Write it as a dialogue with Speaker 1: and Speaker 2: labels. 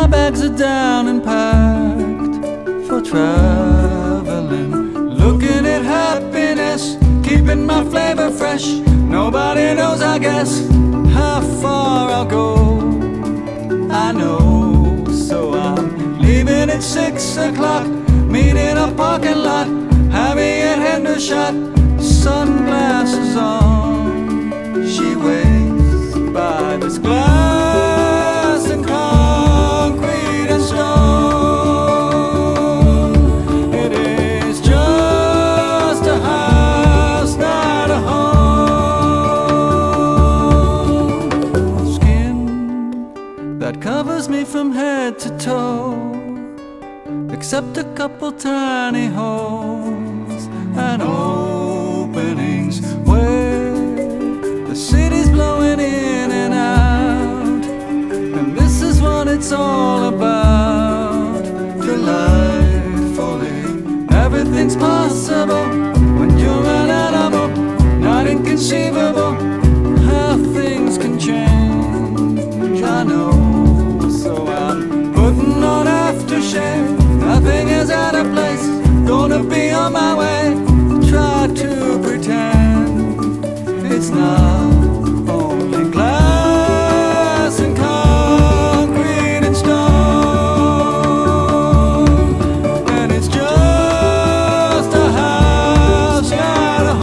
Speaker 1: my bags are down and packed for traveling. Looking at happiness, keeping my flavor fresh. Nobody knows, I guess, how far I'll go. I know, so I'm leaving at 6 o'clock. Meeting a parking lot, having a Hendershot, sunglasses on. She waits by this glass and concrete and stone. It is just a house, not a home. Skin that covers me from head to toe, except a couple tiny holes and openings where the city's blowing in and out. And this is what it's all about. Delightfully, everything's possible when you're an animal. Not inconceivable how things can change. I know, so I'm putting on aftershave. Nothing is out of place, gonna be on my way. Try to pretend it's not only glass and concrete and stone. And it's just a house, not a